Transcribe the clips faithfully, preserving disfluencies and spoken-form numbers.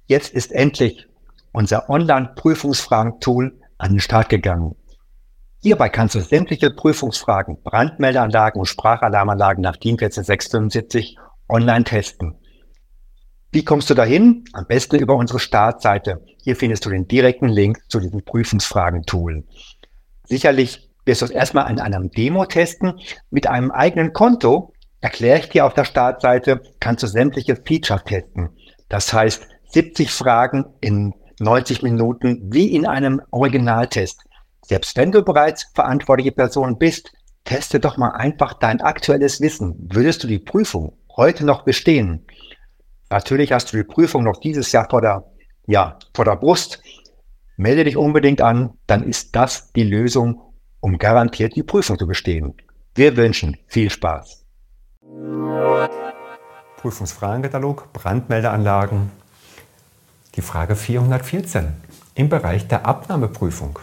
Jetzt ist endlich unser Online-Prüfungsfragen-Tool an den Start gegangen. Hierbei kannst du sämtliche Prüfungsfragen, Brandmeldeanlagen und Sprachalarmanlagen nach DIN eins vier sechs fünf online testen. Wie kommst du dahin? Am besten über unsere Startseite. Hier findest du den direkten Link zu diesem Prüfungsfragen-Tool. Sicherlich wirst du es erstmal in einem Demo testen. Mit einem eigenen Konto, erkläre ich dir auf der Startseite, kannst du sämtliche Features testen. Das heißt, siebzig Fragen in neunzig Minuten wie in einem Originaltest. Selbst wenn du bereits verantwortliche Person bist, teste doch mal einfach dein aktuelles Wissen. Würdest du die Prüfung heute noch bestehen? Natürlich hast du die Prüfung noch dieses Jahr vor der, ja, vor der Brust. Melde dich unbedingt an, dann ist das die Lösung, um garantiert die Prüfung zu bestehen. Wir wünschen viel Spaß. Prüfungsfragenkatalog, Brandmeldeanlagen. Die Frage vierhundertvierzehn im Bereich der Abnahmeprüfung.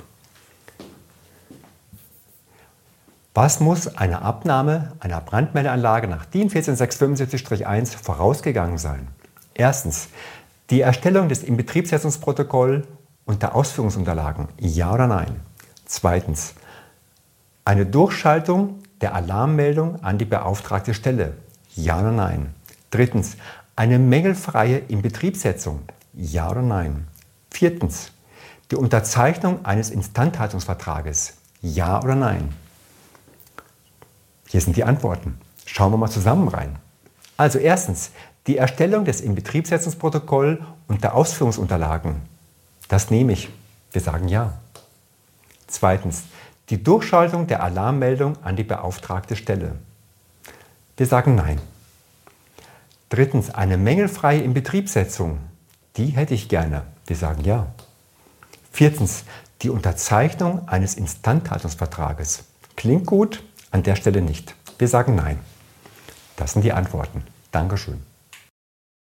Was muss eine Abnahme einer Brandmeldeanlage nach DIN eins vier sechs fünf eins vorausgegangen sein? Erstens, die Erstellung des Inbetriebssetzungsprotokolls und der Ausführungsunterlagen, ja oder nein? Zweitens, eine Durchschaltung der Alarmmeldung an die beauftragte Stelle, ja oder nein? Drittens, eine mängelfreie Inbetriebssetzung, ja oder nein? Viertens, die Unterzeichnung eines Instandhaltungsvertrages, ja oder nein? Hier sind die Antworten. Schauen wir mal zusammen rein. Also erstens, die Erstellung des Inbetriebssetzungsprotokolls und der Ausführungsunterlagen. Das nehme ich. Wir sagen ja. Zweitens, die Durchschaltung der Alarmmeldung an die beauftragte Stelle. Wir sagen nein. Drittens, eine mängelfreie Inbetriebssetzung. Die hätte ich gerne. Wir sagen ja. Viertens, die Unterzeichnung eines Instandhaltungsvertrages. Klingt gut, an der Stelle nicht. Wir sagen nein. Das sind die Antworten. Dankeschön.